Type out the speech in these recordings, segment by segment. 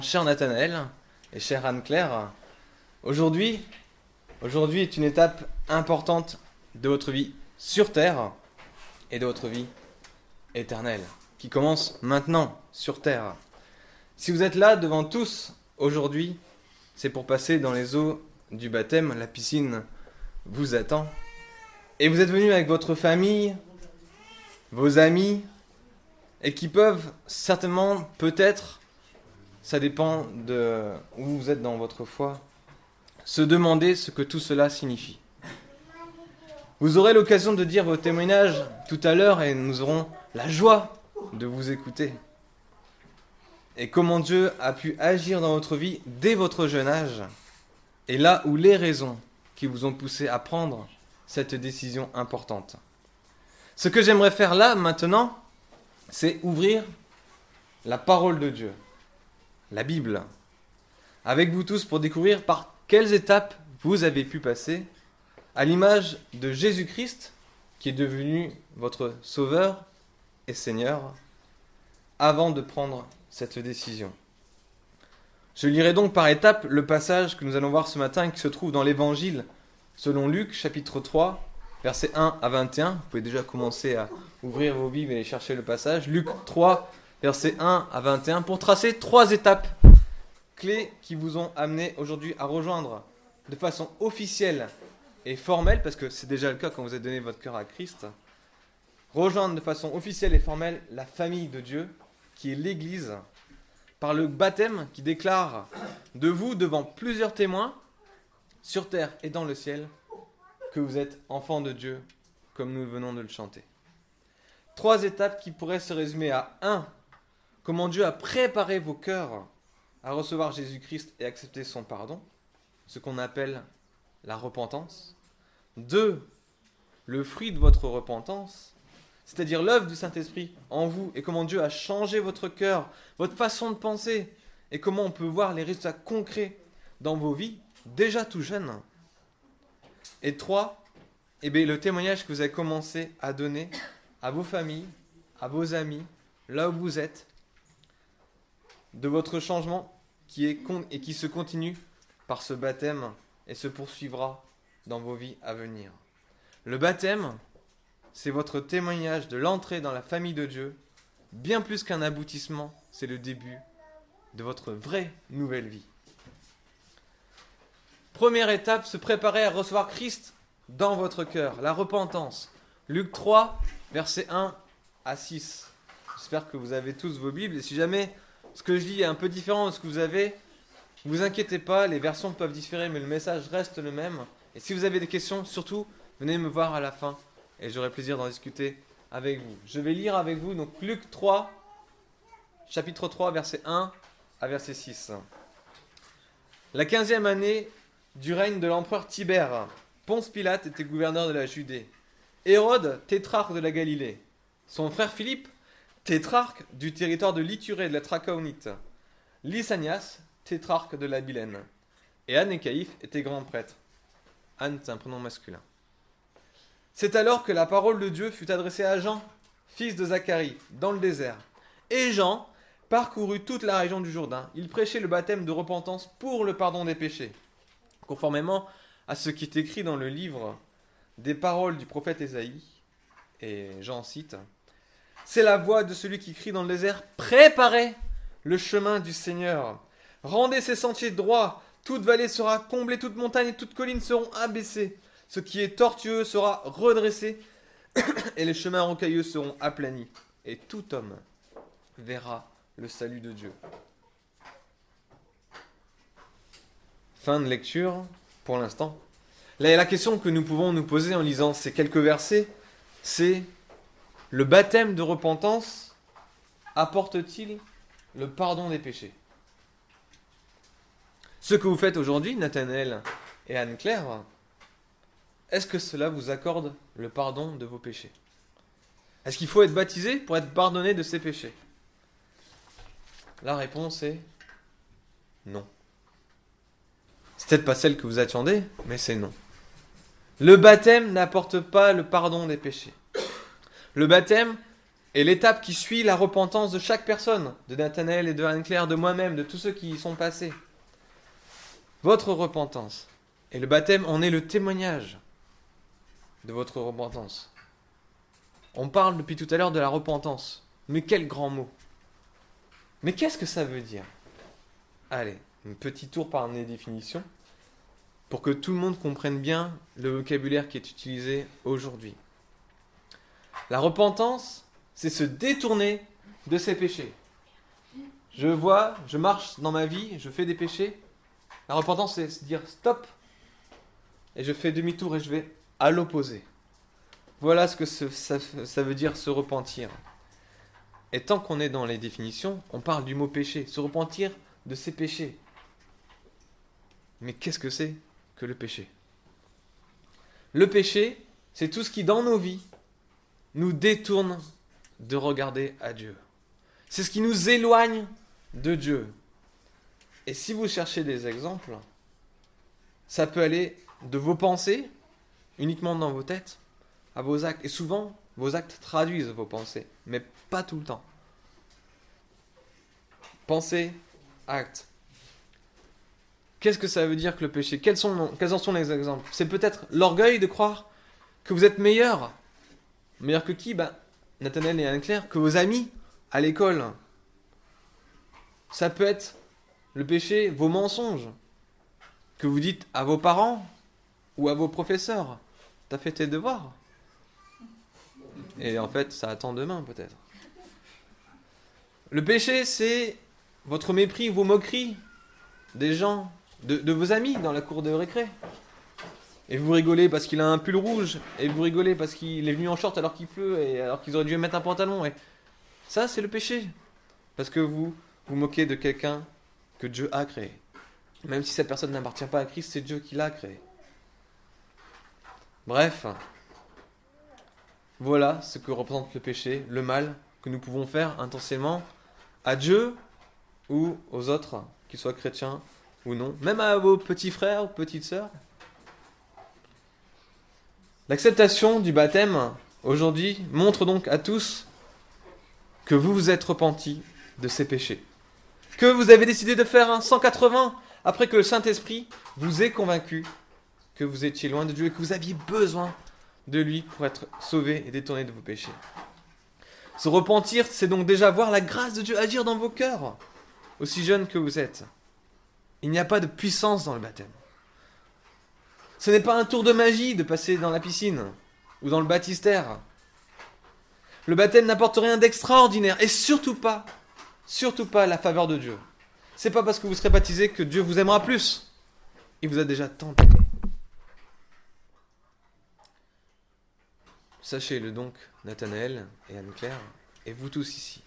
Cher Nathanaël et chère Anne-Claire, aujourd'hui est une étape importante de votre vie sur Terre et de votre vie éternelle, qui commence maintenant sur Terre. Si vous êtes là devant tous aujourd'hui, c'est pour passer dans les eaux du baptême, la piscine vous attend. Et vous êtes venus avec votre famille, vos amis, et qui peuvent certainement, peut-être, ça dépend de où vous êtes dans votre foi, se demander ce que tout cela signifie. Vous aurez l'occasion de dire vos témoignages tout à l'heure et nous aurons la joie de vous écouter. Et comment Dieu a pu agir dans votre vie dès votre jeune âge, et là où les raisons qui vous ont poussé à prendre cette décision importante. Ce que j'aimerais faire là, maintenant, c'est ouvrir la parole de Dieu, la Bible, avec vous tous pour découvrir par quelles étapes vous avez pu passer à l'image de Jésus-Christ, qui est devenu votre Sauveur et Seigneur, avant de prendre cette décision. Je lirai donc par étapes le passage que nous allons voir ce matin qui se trouve dans l'Évangile selon Luc, chapitre 3, versets 1 à 21. Vous pouvez déjà commencer à ouvrir vos Bibles et chercher le passage. Luc 3, versets 1 à 21, pour tracer 3 étapes clés qui vous ont amené aujourd'hui à rejoindre de façon officielle et formelle, parce que c'est déjà le cas quand vous avez donné votre cœur à Christ, rejoindre de façon officielle et formelle la famille de Dieu, qui est l'Église, par le baptême qui déclare de vous devant plusieurs témoins, sur terre et dans le ciel, que vous êtes enfants de Dieu, comme nous venons de le chanter. 3 étapes qui pourraient se résumer à 1. Comment Dieu a préparé vos cœurs à recevoir Jésus-Christ et accepter son pardon, ce qu'on appelle la repentance. 2. Le fruit de votre repentance, c'est-à-dire l'œuvre du Saint-Esprit en vous et comment Dieu a changé votre cœur, votre façon de penser et comment on peut voir les résultats concrets dans vos vies, déjà tout jeunes. Et 3, le témoignage que vous avez commencé à donner à vos familles, à vos amis, là où vous êtes, de votre changement qui se continue par ce baptême et se poursuivra dans vos vies à venir. Le baptême, c'est votre témoignage de l'entrée dans la famille de Dieu, bien plus qu'un aboutissement, c'est le début de votre vraie nouvelle vie. Première étape, se préparer à recevoir Christ dans votre cœur, la repentance. Luc 3, versets 1 à 6. J'espère que vous avez tous vos Bibles, et si jamais ce que je lis est un peu différent de ce que vous avez, ne vous inquiétez pas, les versions peuvent différer, mais le message reste le même. Et si vous avez des questions, surtout, venez me voir à la fin, et j'aurai plaisir d'en discuter avec vous. Je vais lire avec vous, donc Luc 3, chapitre 3, verset 1 à verset 6. La 15e année du règne de l'empereur Tibère, Ponce Pilate était gouverneur de la Judée. Hérode, tétrarque de la Galilée. Son frère Philippe, tétrarque du territoire de l'Iturée de la Trachaonite. Lysanias, tétrarque de la Bilène. Et Anne et Caïphe étaient grands prêtres. Anne, c'est un prénom masculin. C'est alors que la parole de Dieu fut adressée à Jean, fils de Zacharie, dans le désert. Et Jean parcourut toute la région du Jourdain. Il prêchait le baptême de repentance pour le pardon des péchés, conformément à ce qui est écrit dans le livre des paroles du prophète Ésaïe. Et Jean cite: « C'est la voix de celui qui crie dans le désert, préparez le chemin du Seigneur. Rendez ses sentiers droits, toute vallée sera comblée, toute montagne et toute colline seront abaissées. Ce qui est tortueux sera redressé, et les chemins rocailleux seront aplanis. Et tout homme verra le salut de Dieu. » Fin de lecture, pour l'instant. La question que nous pouvons nous poser en lisant ces quelques versets, c'est: le baptême de repentance apporte-t-il le pardon des péchés? Ce que vous faites aujourd'hui, Nathanaël et Anne-Claire, est-ce que cela vous accorde le pardon de vos péchés? Est-ce qu'il faut être baptisé pour être pardonné de ses péchés? La réponse est non. C'est peut-être pas celle que vous attendez, mais c'est non. Le baptême n'apporte pas le pardon des péchés. Le baptême Et l'étape qui suit la repentance de chaque personne, de Nathanaël et de Anne-Claire, de moi-même, de tous ceux qui y sont passés. Votre repentance. Et le baptême en est le témoignage de votre repentance. On parle depuis tout à l'heure de la repentance. Mais quel grand mot. Mais qu'est-ce que ça veut dire? Allez, un petit tour par les définitions pour que tout le monde comprenne bien le vocabulaire qui est utilisé aujourd'hui. La repentance, c'est se détourner de ses péchés. Je marche dans ma vie, je fais des péchés. La repentance, c'est se dire stop, et je fais demi-tour et je vais à l'opposé. Voilà ce que ça veut dire se repentir. Et tant qu'on est dans les définitions, on parle du mot péché, se repentir de ses péchés. Mais qu'est-ce que c'est que le péché? Le péché, c'est tout ce qui, dans nos vies, nous détourne de regarder à Dieu. C'est ce qui nous éloigne de Dieu. Et si vous cherchez des exemples, ça peut aller de vos pensées, uniquement dans vos têtes, à vos actes. Et souvent, vos actes traduisent vos pensées, mais pas tout le temps. Pensée, acte. Qu'est-ce que ça veut dire que le péché? Quels en sont les exemples? C'est peut-être l'orgueil de croire que vous êtes meilleur. Meilleur que qui? Nathanaël et Anne-Claire, que vos amis à l'école. Ça peut être le péché, vos mensonges, que vous dites à vos parents ou à vos professeurs. T'as fait tes devoirs? Et en fait, ça attend demain peut-être. Le péché, c'est votre mépris, vos moqueries des gens, de vos amis dans la cour de récré. Et vous rigolez parce qu'il a un pull rouge, et vous rigolez parce qu'il est venu en short alors qu'il pleut, et alors qu'ils auraient dû mettre un pantalon. Et ça, c'est le péché. Parce que vous vous moquez de quelqu'un que Dieu a créé. Même si cette personne n'appartient pas à Christ, c'est Dieu qui l'a créé. Bref, voilà ce que représente le péché, le mal que nous pouvons faire intensément à Dieu ou aux autres, qu'ils soient chrétiens ou non, même à vos petits frères ou petites sœurs. L'acceptation du baptême aujourd'hui montre donc à tous que vous vous êtes repentis de ces péchés, que vous avez décidé de faire un 180 après que le Saint-Esprit vous ait convaincu que vous étiez loin de Dieu et que vous aviez besoin de lui pour être sauvés et détournés de vos péchés. Se repentir, c'est donc déjà voir la grâce de Dieu agir dans vos cœurs, aussi jeunes que vous êtes. Il n'y a pas de puissance dans le baptême. Ce n'est pas un tour de magie de passer dans la piscine ou dans le baptistère. Le baptême n'apporte rien d'extraordinaire et surtout pas la faveur de Dieu. C'est pas parce que vous serez baptisé que Dieu vous aimera plus. Il vous a déjà tant aimé. Sachez-le donc, Nathanaël et Anne-Claire, et vous tous ici.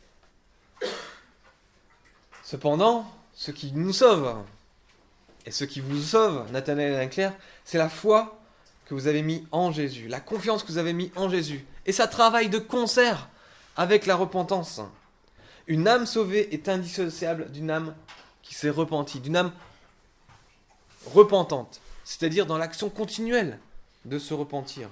Cependant, ce qui nous sauve, et ce qui vous sauve, Nathanaël et Anne-Claire, c'est la foi que vous avez mis en Jésus, la confiance que vous avez mis en Jésus. Et ça travaille de concert avec la repentance. Une âme sauvée est indissociable d'une âme qui s'est repentie, d'une âme repentante, c'est-à-dire dans l'action continuelle de se repentir.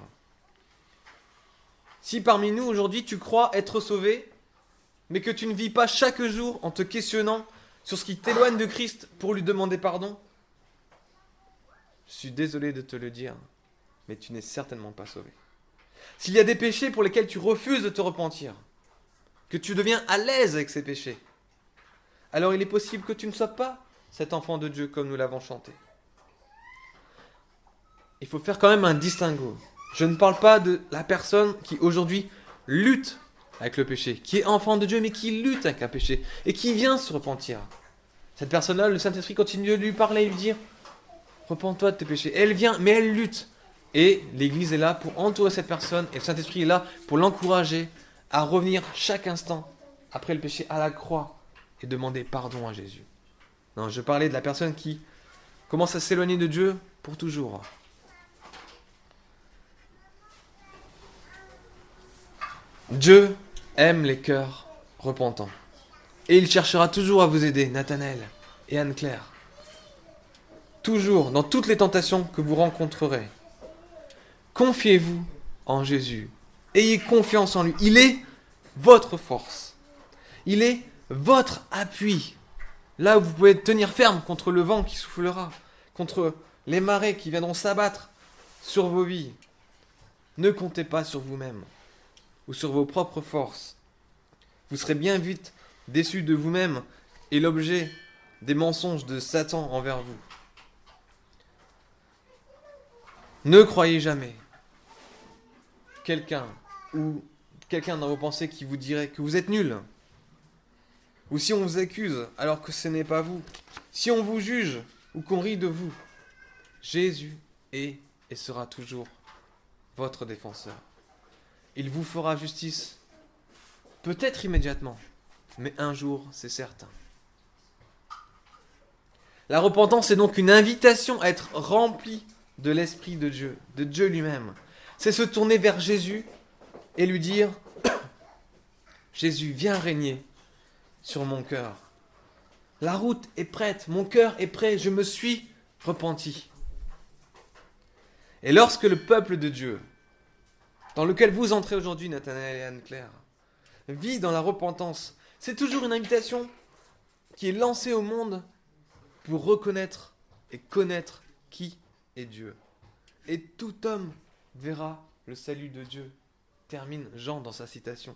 Si parmi nous aujourd'hui tu crois être sauvé, mais que tu ne vis pas chaque jour en te questionnant sur ce qui t'éloigne de Christ pour lui demander pardon, je suis désolé de te le dire, mais tu n'es certainement pas sauvé. S'il y a des péchés pour lesquels tu refuses de te repentir, que tu deviens à l'aise avec ces péchés, alors il est possible que tu ne sois pas cet enfant de Dieu comme nous l'avons chanté. Il faut faire quand même un distinguo. Je ne parle pas de la personne qui aujourd'hui lutte avec le péché, qui est enfant de Dieu mais qui lutte avec un péché et qui vient se repentir. Cette personne-là, le Saint-Esprit continue de lui parler et lui dire « Repens-toi de tes péchés ». Elle vient, mais elle lutte. Et l'Église est là pour entourer cette personne et le Saint-Esprit est là pour l'encourager à revenir chaque instant après le péché à la croix et demander pardon à Jésus. Non, je parlais de la personne qui commence à s'éloigner de Dieu pour toujours. Dieu aime les cœurs repentants. Et il cherchera toujours à vous aider, Nathanaël et Anne-Claire. Toujours, dans toutes les tentations que vous rencontrerez. Confiez-vous en Jésus. Ayez confiance en lui. Il est votre force. Il est votre appui. Là où vous pouvez tenir ferme contre le vent qui soufflera, contre les marées qui viendront s'abattre sur vos vies. Ne comptez pas sur vous-même ou sur vos propres forces. Vous serez bien vite déçus de vous-même et l'objet des mensonges de Satan envers vous. Ne croyez jamais quelqu'un dans vos pensées qui vous dirait que vous êtes nul. Ou si on vous accuse alors que ce n'est pas vous. Si on vous juge ou qu'on rit de vous. Jésus est et sera toujours votre défenseur. Il vous fera justice, peut-être immédiatement, mais un jour, c'est certain. La repentance est donc une invitation à être rempli de l'Esprit de Dieu lui-même. C'est se tourner vers Jésus et lui dire « Jésus, viens régner sur mon cœur. La route est prête, mon cœur est prêt, je me suis repenti. » Et lorsque le peuple de Dieu, dans lequel vous entrez aujourd'hui, Nathanaël et Anne-Claire, vit dans la repentance, c'est toujours une invitation qui est lancée au monde pour reconnaître et connaître qui est Dieu. Et tout homme verra le salut de Dieu, termine Jean dans sa citation.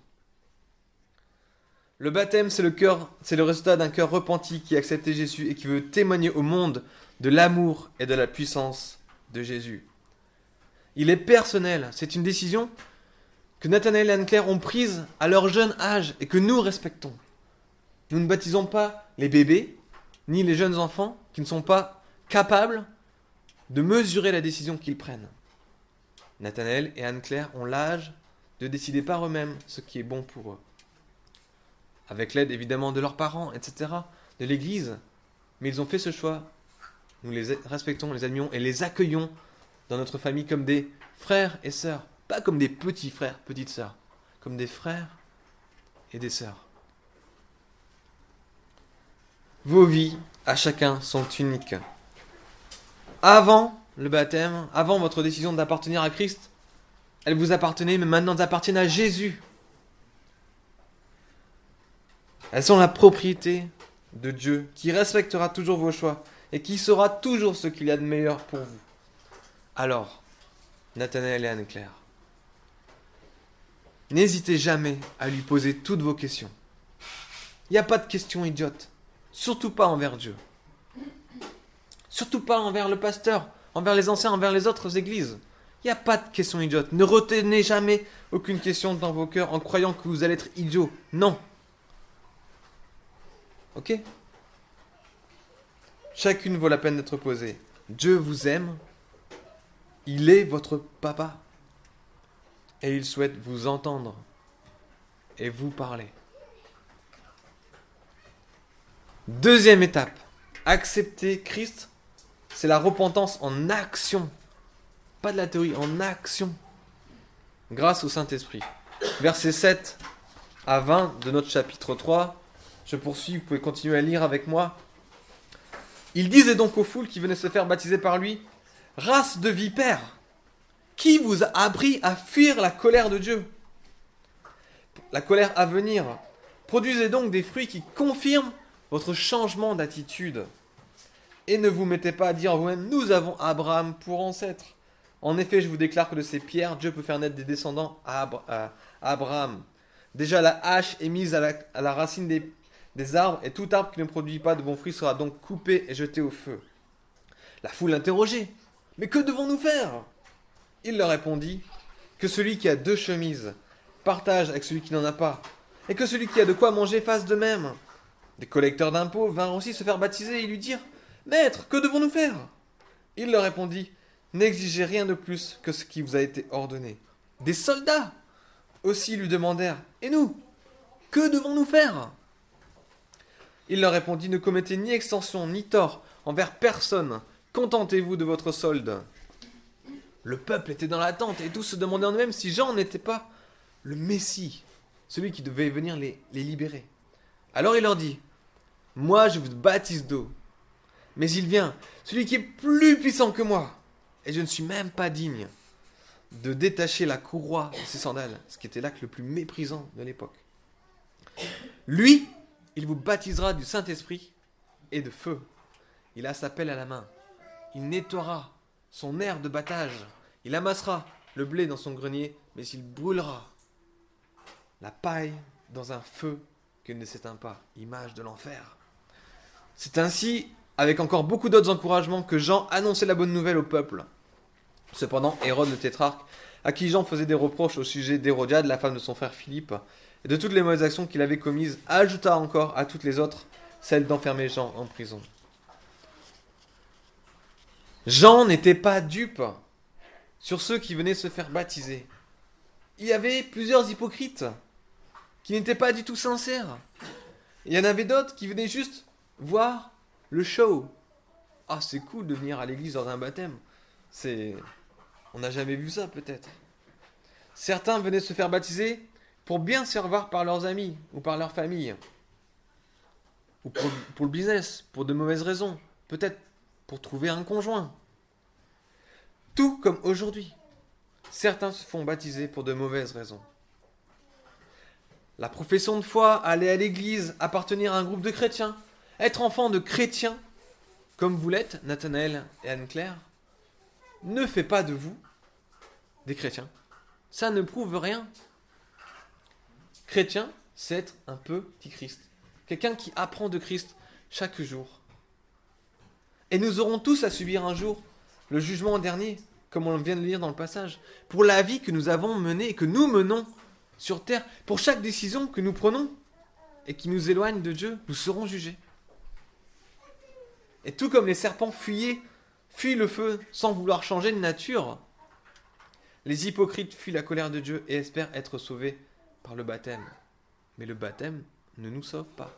Le baptême, c'est le résultat d'un cœur repenti qui a accepté Jésus et qui veut témoigner au monde de l'amour et de la puissance de Jésus. Il est personnel, c'est une décision que Nathanaël et Anne-Claire ont prise à leur jeune âge et que nous respectons. Nous ne baptisons pas les bébés, ni les jeunes enfants qui ne sont pas capables de mesurer la décision qu'ils prennent. Nathanaël et Anne-Claire ont l'âge de décider par eux-mêmes ce qui est bon pour eux. Avec l'aide évidemment de leurs parents, etc., de l'Église, mais ils ont fait ce choix. Nous les respectons, les admirons et les accueillons dans notre famille comme des frères et sœurs, pas comme des petits frères, petites sœurs, comme des frères et des sœurs. Vos vies, à chacun, sont uniques. Avant le baptême, avant votre décision d'appartenir à Christ, elles vous appartenaient, mais maintenant elles appartiennent à Jésus. Elles sont la propriété de Dieu, qui respectera toujours vos choix et qui saura toujours ce qu'il y a de meilleur pour vous. Alors, Nathanaël et Anne-Claire, n'hésitez jamais à lui poser toutes vos questions. Il n'y a pas de questions idiotes, surtout pas envers Dieu. Surtout pas envers le pasteur, envers les anciens, envers les autres églises. Il n'y a pas de questions idiotes. Ne retenez jamais aucune question dans vos cœurs en croyant que vous allez être idiot. Non. Ok ? Chacune vaut la peine d'être posée. Dieu vous aime. Il est votre papa. Et il souhaite vous entendre et vous parler. Deuxième étape. Accepter Christ, c'est la repentance en action. Pas de la théorie, en action. Grâce au Saint-Esprit. Versets 7 à 20 de notre chapitre 3. Je poursuis, vous pouvez continuer à lire avec moi. Il disait donc aux foules qui venaient se faire baptiser par lui, « Race de vipères, qui vous a appris à fuir la colère de Dieu ?» La colère à venir. Produisez donc des fruits qui confirment votre changement d'attitude. Et ne vous mettez pas à dire en vous-même, « Nous avons Abraham pour ancêtre. » En effet, je vous déclare que de ces pierres, Dieu peut faire naître des descendants à Abraham. Déjà, la hache est mise à la racine des arbres, et tout arbre qui ne produit pas de bons fruits sera donc coupé et jeté au feu. La foule l'interrogeait. « Mais que devons-nous faire ?» Il leur répondit que celui qui a 2 chemises partage avec celui qui n'en a pas, et que celui qui a de quoi manger fasse de même. Des collecteurs d'impôts vinrent aussi se faire baptiser et lui dire « Maître, que devons-nous faire ?» Il leur répondit « N'exigez rien de plus que ce qui vous a été ordonné. » Des soldats aussi lui demandèrent « Et nous, que devons-nous faire ?» Il leur répondit « Ne commettez ni extension ni tort envers personne, contentez-vous de votre solde. » Le peuple était dans l'attente et tous se demandaient en eux-mêmes si Jean n'était pas le Messie, celui qui devait venir les libérer. Alors il leur dit « Moi je vous baptise d'eau, mais il vient, celui qui est plus puissant que moi, et je ne suis même pas digne de détacher la courroie de ses sandales, ce qui était l'acte le plus méprisant de l'époque. Lui, il vous baptisera du Saint-Esprit et de feu. Il a sa pelle à la main. Il nettoiera son aire de battage. Il amassera le blé dans son grenier, mais il brûlera la paille dans un feu qui ne s'éteint pas, image de l'enfer. C'est ainsi, avec encore beaucoup d'autres encouragements, que Jean annonçait la bonne nouvelle au peuple. Cependant, Hérode le tétrarque, à qui Jean faisait des reproches au sujet d'Hérodiade, la femme de son frère Philippe, et de toutes les mauvaises actions qu'il avait commises, ajouta encore à toutes les autres celle d'enfermer Jean en prison. Jean n'était pas dupe sur ceux qui venaient se faire baptiser. Il y avait plusieurs hypocrites qui n'étaient pas du tout sincères. Il y en avait d'autres qui venaient juste voir le show. Ah, c'est cool de venir à l'église lors d'un baptême. On n'a jamais vu ça, peut-être. Certains venaient se faire baptiser pour bien se faire voir par leurs amis ou par leur famille. Ou pour le business, pour de mauvaises raisons. Peut-être pour trouver un conjoint. Tout comme aujourd'hui. Certains se font baptiser pour de mauvaises raisons. La profession de foi, aller à l'église, appartenir à un groupe de chrétiens, être enfant de chrétiens, comme vous l'êtes, Nathanaël et Anne-Claire, ne fait pas de vous des chrétiens. Ça ne prouve rien. Chrétien, c'est être un petit Christ. Quelqu'un qui apprend de Christ chaque jour. Et nous aurons tous à subir un jour le jugement dernier, comme on vient de le lire dans le passage, pour la vie que nous avons menée et que nous menons sur terre. Pour chaque décision que nous prenons et qui nous éloigne de Dieu, nous serons jugés. Et tout comme les serpents fuient le feu sans vouloir changer de nature, les hypocrites fuient la colère de Dieu et espèrent être sauvés par le baptême. Mais le baptême ne nous sauve pas.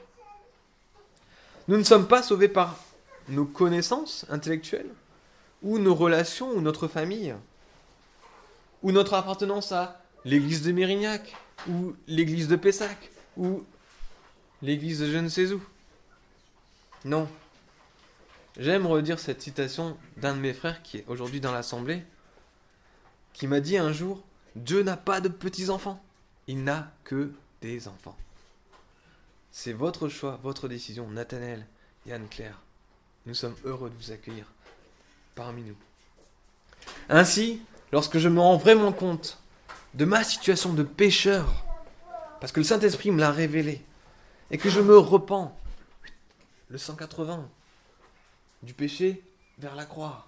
Nous ne sommes pas sauvés par nos connaissances intellectuelles, ou nos relations, ou notre famille, ou notre appartenance à l'église de Mérignac, ou l'église de Pessac, ou l'église de je ne sais où. Non. J'aime redire cette citation d'un de mes frères qui est aujourd'hui dans l'assemblée, qui m'a dit un jour, Dieu n'a pas de petits-enfants, il n'a que des enfants. C'est votre choix, votre décision, Nathanaël et Anne-Claire. Nous sommes heureux de vous accueillir parmi nous. Ainsi, lorsque je me rends vraiment compte de ma situation de pécheur, parce que le Saint-Esprit me l'a révélé, et que je me repens, le 180, du péché vers la croix,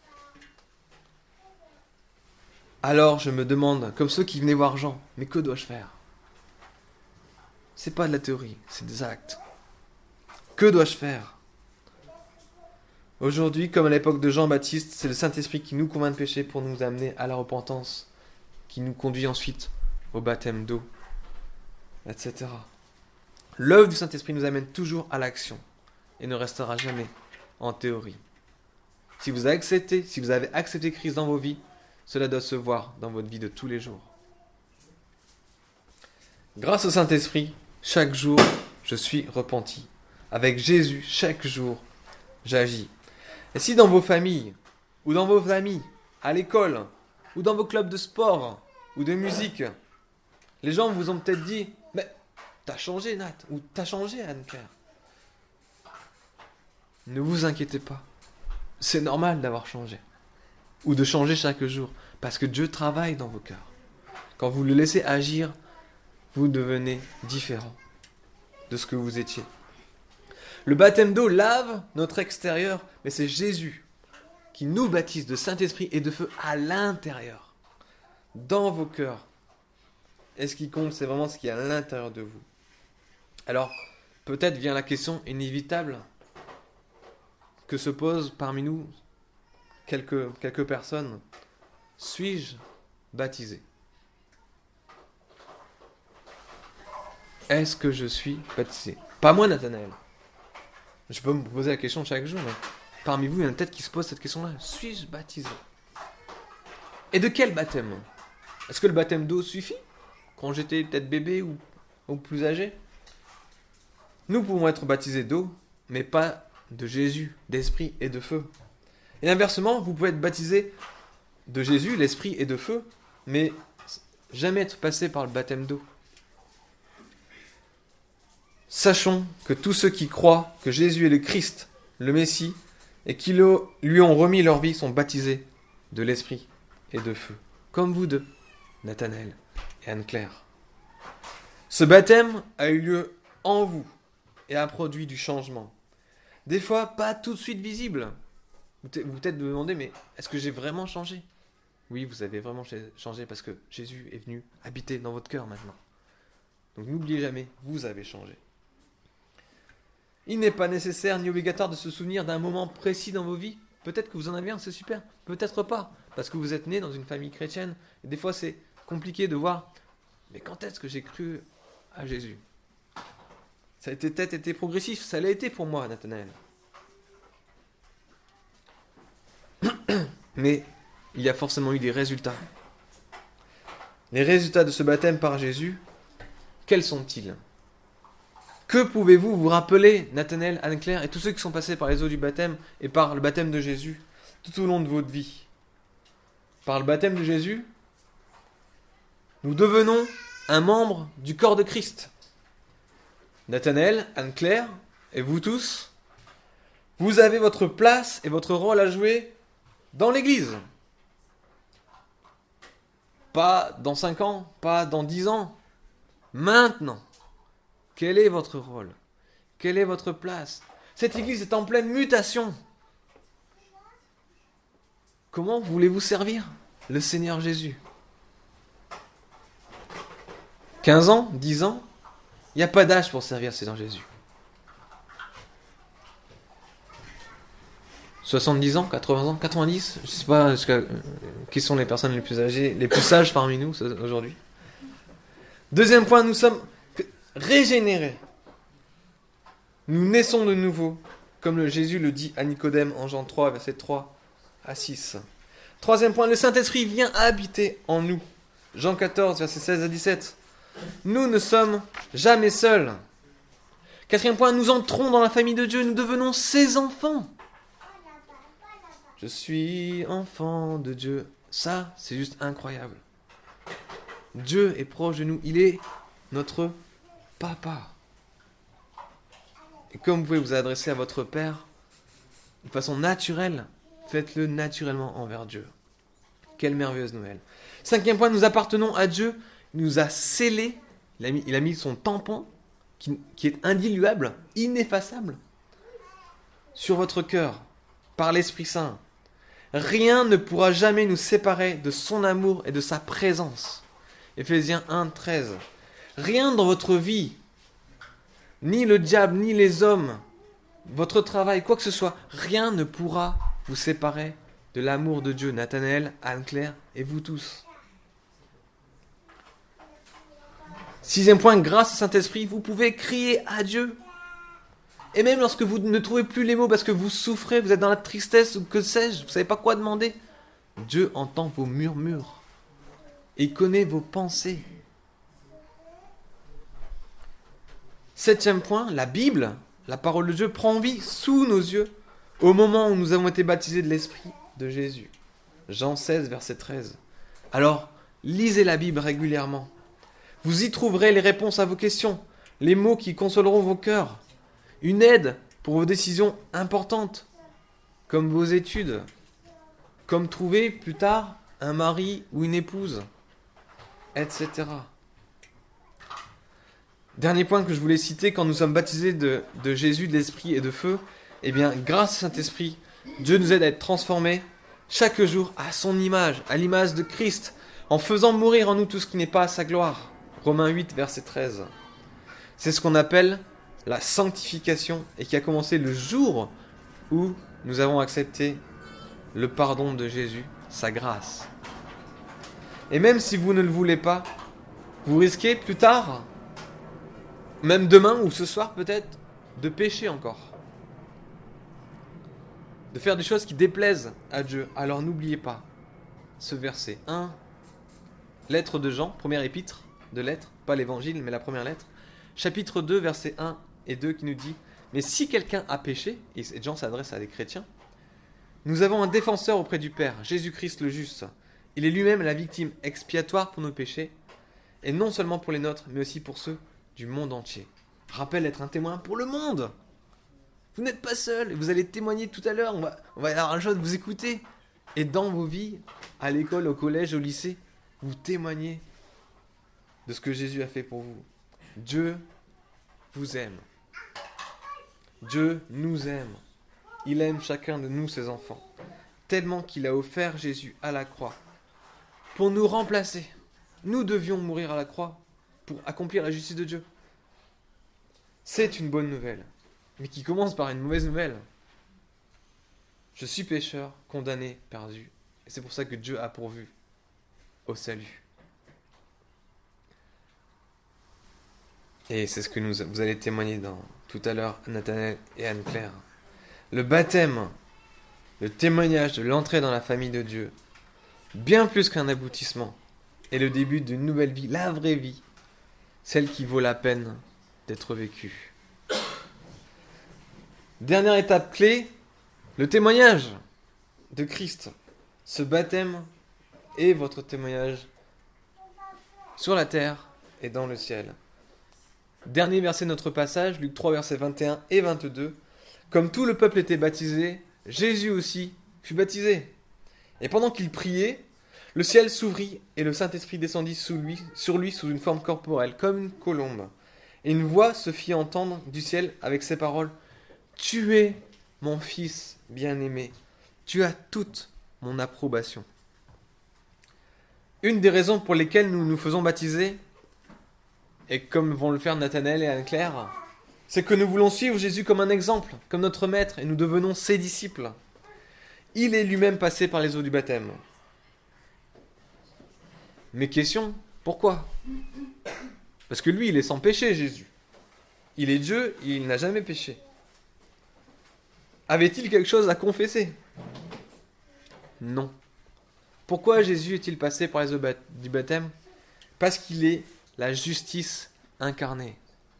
alors je me demande, comme ceux qui venaient voir Jean, mais que dois-je faire ? C'est pas de la théorie, c'est des actes. Que dois-je faire ? Aujourd'hui, comme à l'époque de Jean-Baptiste, c'est le Saint-Esprit qui nous convainc de péché pour nous amener à la repentance, qui nous conduit ensuite au baptême d'eau, etc. L'œuvre du Saint-Esprit nous amène toujours à l'action et ne restera jamais en théorie. Si vous avez accepté Christ dans vos vies, cela doit se voir dans votre vie de tous les jours. Grâce au Saint-Esprit, chaque jour, je suis repenti. Avec Jésus, chaque jour, j'agis. Et si dans vos familles, ou dans vos amis, à l'école, ou dans vos clubs de sport, ou de musique, les gens vous ont peut-être dit « Mais t'as changé Nat » ou « T'as changé Anne-Claire ». Ne vous inquiétez pas. C'est normal d'avoir changé. Ou de changer chaque jour. Parce que Dieu travaille dans vos cœurs. Quand vous le laissez agir, vous devenez différent de ce que vous étiez. Le baptême d'eau lave notre extérieur, mais c'est Jésus qui nous baptise de Saint-Esprit et de feu à l'intérieur, dans vos cœurs. Et ce qui compte, c'est vraiment ce qui est à l'intérieur de vous. Alors, peut-être vient la question inévitable que se posent parmi nous quelques personnes. Suis-je baptisé ? Est-ce que je suis baptisé ? Pas moi, Nathanaël. Je peux me poser la question chaque jour, mais parmi vous, il y en a peut-être qui se posent cette question-là. Suis-je baptisé ? Et de quel baptême ? Est-ce que le baptême d'eau suffit ? Quand j'étais peut-être bébé ou plus âgé ? Nous pouvons être baptisés d'eau, mais pas de Jésus, d'esprit et de feu. Et inversement, vous pouvez être baptisé de Jésus, l'esprit et de feu, mais jamais être passé par le baptême d'eau. Sachons que tous ceux qui croient que Jésus est le Christ, le Messie, et qui lui ont remis leur vie sont baptisés de l'Esprit et de feu, comme vous deux, Nathanaël et Anne-Claire. Ce baptême a eu lieu en vous et a produit du changement. Des fois, pas tout de suite visible. Vous peut-être vous demandez, mais est-ce que j'ai vraiment changé ? Oui, vous avez vraiment changé parce que Jésus est venu habiter dans votre cœur maintenant. Donc n'oubliez jamais, vous avez changé. Il n'est pas nécessaire ni obligatoire de se souvenir d'un moment précis dans vos vies. Peut-être que vous en avez un, c'est super. Peut-être pas, parce que vous êtes né dans une famille chrétienne. Et des fois, c'est compliqué de voir, mais quand est-ce que j'ai cru à Jésus ? Ça a peut-être été progressif, ça l'a été pour moi, Nathanaël. Mais il y a forcément eu des résultats. Les résultats de ce baptême par Jésus, quels sont-ils ? Que pouvez-vous vous rappeler, Nathanaël, Anne-Claire et tous ceux qui sont passés par les eaux du baptême et par le baptême de Jésus tout au long de votre vie ? Par le baptême de Jésus, nous devenons un membre du corps de Christ. Nathanaël, Anne-Claire et vous tous, vous avez votre place et votre rôle à jouer dans l'Église. Pas dans 5 ans, pas dans 10 ans. Maintenant, quel est votre rôle ? Quelle est votre place ? Cette Église est en pleine mutation. Comment voulez-vous servir le Seigneur Jésus ? 15 ans ? 10 ans ? Il n'y a pas d'âge pour servir le Seigneur Jésus. 70 ans, 80 ans, 90, je ne sais pas qui sont les personnes les plus âgées, les plus sages parmi nous aujourd'hui. Deuxième point, nous sommes régénérés. Nous naissons de nouveau, comme le Jésus le dit à Nicodème en Jean 3, versets 3 à 6. Troisième point, le Saint-Esprit vient habiter en nous. Jean 14, versets 16 à 17. Nous ne sommes jamais seuls. Quatrième point, nous entrons dans la famille de Dieu, nous devenons ses enfants. Je suis enfant de Dieu. Ça, c'est juste incroyable. Dieu est proche de nous. Il est notre papa. Et comme vous pouvez vous adresser à votre Père de façon naturelle, faites-le naturellement envers Dieu. Quelle merveilleuse nouvelle. Cinquième point, nous appartenons à Dieu. Il nous a scellés. Il a mis son tampon, qui est indiluable, ineffaçable, sur votre cœur, par l'Esprit Saint. Rien ne pourra jamais nous séparer de son amour et de sa présence. Éphésiens 1, 13. Rien dans votre vie, ni le diable, ni les hommes, votre travail, quoi que ce soit, rien ne pourra vous séparer de l'amour de Dieu. Nathanaël, Anne-Claire et vous tous. Sixième point, grâce au Saint-Esprit, vous pouvez crier à Dieu. Et même lorsque vous ne trouvez plus les mots parce que vous souffrez, vous êtes dans la tristesse ou que sais-je, vous ne savez pas quoi demander, Dieu entend vos murmures. Et il connaît vos pensées. Septième point, la Bible, la parole de Dieu, prend vie sous nos yeux au moment où nous avons été baptisés de l'Esprit de Jésus. Jean 16, verset 13. Alors, lisez la Bible régulièrement. Vous y trouverez les réponses à vos questions, les mots qui consoleront vos cœurs, une aide pour vos décisions importantes, comme vos études, comme trouver plus tard un mari ou une épouse, etc. Dernier point que je voulais citer, quand nous sommes baptisés de Jésus, de l'Esprit et de feu, eh bien, grâce au Saint-Esprit, Dieu nous aide à être transformés chaque jour à son image, à l'image de Christ, en faisant mourir en nous tout ce qui n'est pas à sa gloire. Romains 8, verset 13. C'est ce qu'on appelle la sanctification et qui a commencé le jour où nous avons accepté le pardon de Jésus, sa grâce. Et même si vous ne le voulez pas, vous risquez plus tard, même demain ou ce soir peut-être, de pécher encore. De faire des choses qui déplaisent à Dieu. Alors n'oubliez pas ce verset 1, lettre de Jean, première épître de lettres, pas l'évangile mais la première lettre, chapitre 2, versets 1 et 2 qui nous dit « Mais si quelqu'un a péché, et Jean s'adresse à des chrétiens, nous avons un défenseur auprès du Père, Jésus-Christ le juste. Il est lui-même la victime expiatoire pour nos péchés, et non seulement pour les nôtres, mais aussi pour ceux du monde entier. rappelle être un témoin pour le monde. Vous n'êtes pas seul, vous allez témoigner tout à l'heure, on va avoir la joie de vous écouter. Et dans vos vies, à l'école, au collège, au lycée, vous témoignez de ce que Jésus a fait pour vous. Dieu vous aime. Dieu nous aime. Il aime chacun de nous, ses enfants, tellement qu'il a offert Jésus à la croix pour nous remplacer. Nous devions mourir à la croix pour accomplir la justice de Dieu. C'est une bonne nouvelle, mais qui commence par une mauvaise nouvelle. Je suis pécheur, condamné, perdu. Et c'est pour ça que Dieu a pourvu au salut. Et c'est ce que vous allez témoigner tout à l'heure, Nathanaël et Anne-Claire. Le baptême, le témoignage de l'entrée dans la famille de Dieu, bien plus qu'un aboutissement, est le début d'une nouvelle vie, la vraie vie, celle qui vaut la peine d'être vécue. Dernière étape clé, le témoignage de Christ. Ce baptême est votre témoignage sur la terre et dans le ciel. Dernier verset de notre passage, Luc 3, versets 21 et 22. Comme tout le peuple était baptisé, Jésus aussi fut baptisé. Et pendant qu'il priait, le ciel s'ouvrit et le Saint-Esprit descendit sur lui sous une forme corporelle, comme une colombe. Et une voix se fit entendre du ciel avec ces paroles : « Tu es mon Fils bien-aimé, tu as toute mon approbation. » Une des raisons pour lesquelles nous nous faisons baptiser, et comme vont le faire Nathanaël et Anne-Claire, c'est que nous voulons suivre Jésus comme un exemple, comme notre maître, et nous devenons ses disciples. Il est lui-même passé par les eaux du baptême. Mais question, pourquoi ? Parce que lui, il est sans péché, Jésus. Il est Dieu, il n'a jamais péché. Avait-il quelque chose à confesser ? Non. Pourquoi Jésus est-il passé par les eaux du baptême ? Parce qu'il est la justice incarnée.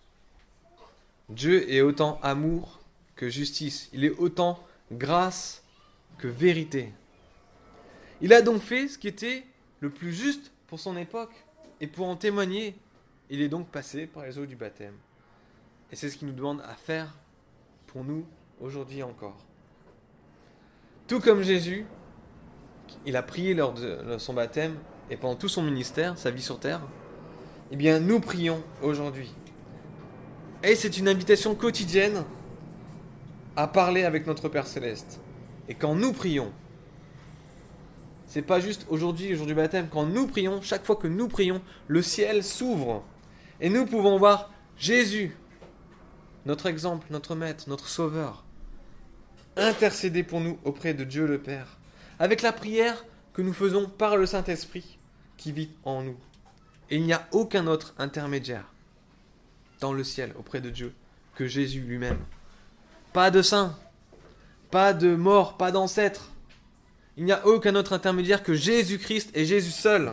Dieu est autant amour que justice. Il est autant grâce que vérité. Il a donc fait ce qui était le plus juste pour son époque. Et pour en témoigner, il est donc passé par les eaux du baptême. Et c'est ce qu'il nous demande à faire pour nous aujourd'hui encore. Tout comme Jésus, il a prié lors de son baptême et pendant tout son ministère, sa vie sur terre, eh bien nous prions aujourd'hui. Et c'est une invitation quotidienne à parler avec notre Père Céleste. Et quand nous prions, c'est pas juste aujourd'hui, le jour du baptême, quand nous prions, chaque fois que nous prions, le ciel s'ouvre. Et nous pouvons voir Jésus, notre exemple, notre maître, notre sauveur, intercéder pour nous auprès de Dieu le Père, avec la prière que nous faisons par le Saint-Esprit qui vit en nous. Et il n'y a aucun autre intermédiaire dans le ciel auprès de Dieu que Jésus lui-même. Pas de saint, pas de mort, pas d'ancêtre. Il n'y a aucun autre intermédiaire que Jésus-Christ et Jésus seul.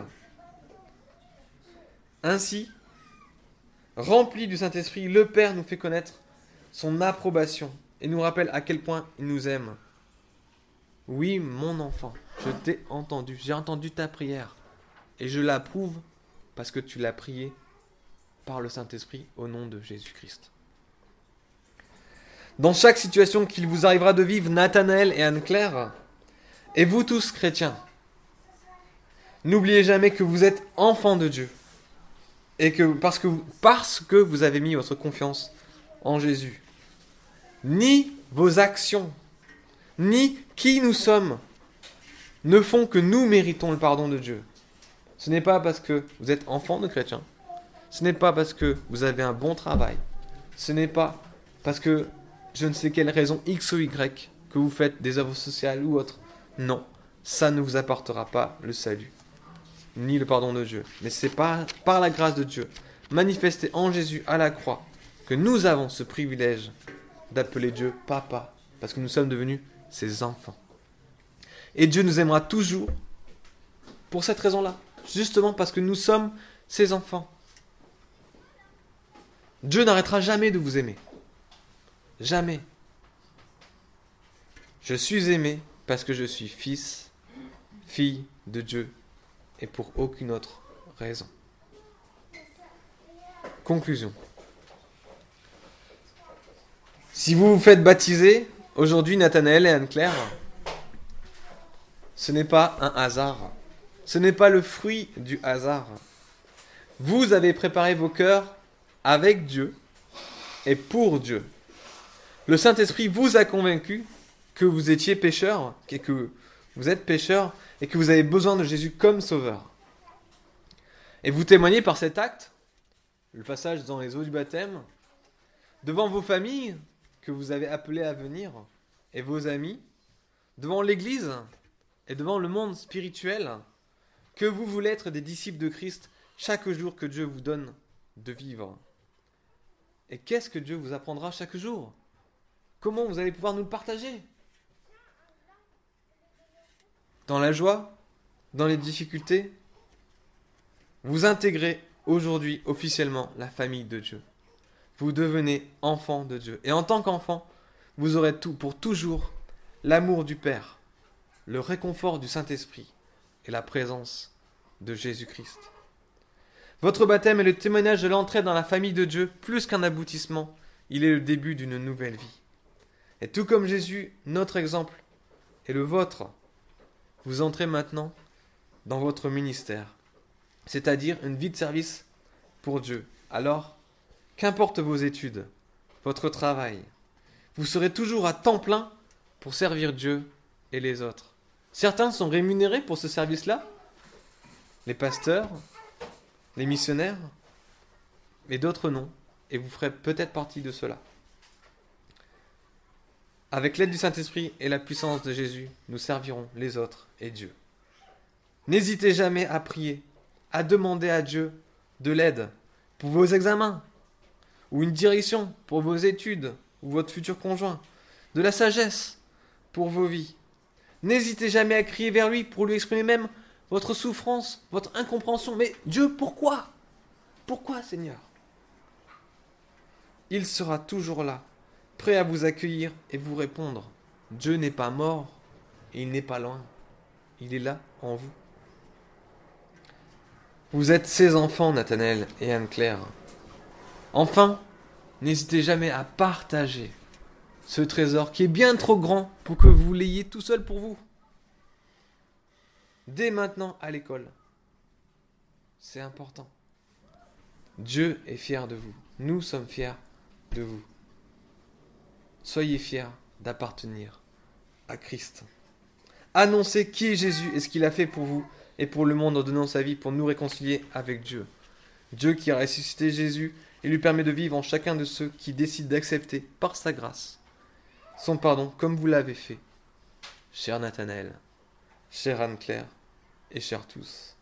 Ainsi, rempli du Saint-Esprit, le Père nous fait connaître son approbation et nous rappelle à quel point il nous aime. Oui, mon enfant, je t'ai entendu, j'ai entendu ta prière et je l'approuve parce que tu l'as prié par le Saint-Esprit au nom de Jésus-Christ. Dans chaque situation qu'il vous arrivera de vivre, Nathanaël et Anne-Claire, et vous tous chrétiens, n'oubliez jamais que vous êtes enfants de Dieu et que parce que vous avez mis votre confiance en Jésus. Ni vos actions, ni qui nous sommes ne font que nous méritons le pardon de Dieu. Ce n'est pas parce que vous êtes enfants de chrétiens, ce n'est pas parce que vous avez un bon travail, ce n'est pas parce que je ne sais quelle raison X ou Y que vous faites des œuvres sociales ou autres. Non, ça ne vous apportera pas le salut, ni le pardon de Dieu. Mais c'est par la grâce de Dieu, manifestée en Jésus à la croix, que nous avons ce privilège d'appeler Dieu Papa, parce que nous sommes devenus ses enfants. Et Dieu nous aimera toujours pour cette raison-là, justement parce que nous sommes ses enfants. Dieu n'arrêtera jamais de vous aimer. Jamais. Je suis aimé parce que je suis fils, fille de Dieu et pour aucune autre raison. Conclusion. Si vous vous faites baptiser, aujourd'hui, Nathanaël et Anne-Claire, ce n'est pas un hasard. Ce n'est pas le fruit du hasard. Vous avez préparé vos cœurs avec Dieu et pour Dieu. Le Saint-Esprit vous a convaincu que vous étiez pécheur, et que vous êtes pécheur, et que vous avez besoin de Jésus comme sauveur. Et vous témoignez par cet acte, le passage dans les eaux du baptême, devant vos familles que vous avez appelées à venir, et vos amis, devant l'Église et devant le monde spirituel, que vous voulez être des disciples de Christ chaque jour que Dieu vous donne de vivre. Et qu'est-ce que Dieu vous apprendra chaque jour? Comment vous allez pouvoir nous le partager? Dans la joie, dans les difficultés, vous intégrez aujourd'hui officiellement la famille de Dieu. Vous devenez enfant de Dieu. Et en tant qu'enfant, vous aurez tout pour toujours l'amour du Père, le réconfort du Saint-Esprit et la présence de Jésus-Christ. Votre baptême est le témoignage de l'entrée dans la famille de Dieu, plus qu'un aboutissement, il est le début d'une nouvelle vie. Et tout comme Jésus, notre exemple, est le vôtre, vous entrez maintenant dans votre ministère, c'est-à-dire une vie de service pour Dieu. Alors, qu'importe vos études, votre travail, vous serez toujours à temps plein pour servir Dieu et les autres. Certains sont rémunérés pour ce service-là, les pasteurs, les missionnaires, mais d'autres non, et vous ferez peut-être partie de cela. Avec l'aide du Saint-Esprit et la puissance de Jésus, nous servirons les autres et Dieu. N'hésitez jamais à prier, à demander à Dieu de l'aide pour vos examens, ou une direction pour vos études, ou votre futur conjoint, de la sagesse pour vos vies. N'hésitez jamais à crier vers lui pour lui exprimer même votre souffrance, votre incompréhension. Mais Dieu, pourquoi? Pourquoi, Seigneur? Il sera toujours là, prêt à vous accueillir et vous répondre. Dieu n'est pas mort et il n'est pas loin. Il est là, en vous. Vous êtes ses enfants, Nathanaël et Anne-Claire. Enfin, n'hésitez jamais à partager ce trésor qui est bien trop grand pour que vous l'ayez tout seul pour vous. Dès maintenant à l'école. C'est important. Dieu est fier de vous. Nous sommes fiers de vous. Soyez fiers d'appartenir à Christ. Annoncez qui est Jésus et ce qu'il a fait pour vous et pour le monde en donnant sa vie pour nous réconcilier avec Dieu. Dieu qui a ressuscité Jésus et lui permet de vivre en chacun de ceux qui décident d'accepter par sa grâce son pardon comme vous l'avez fait. Cher Nathanaël, chère Anne-Claire et chers tous.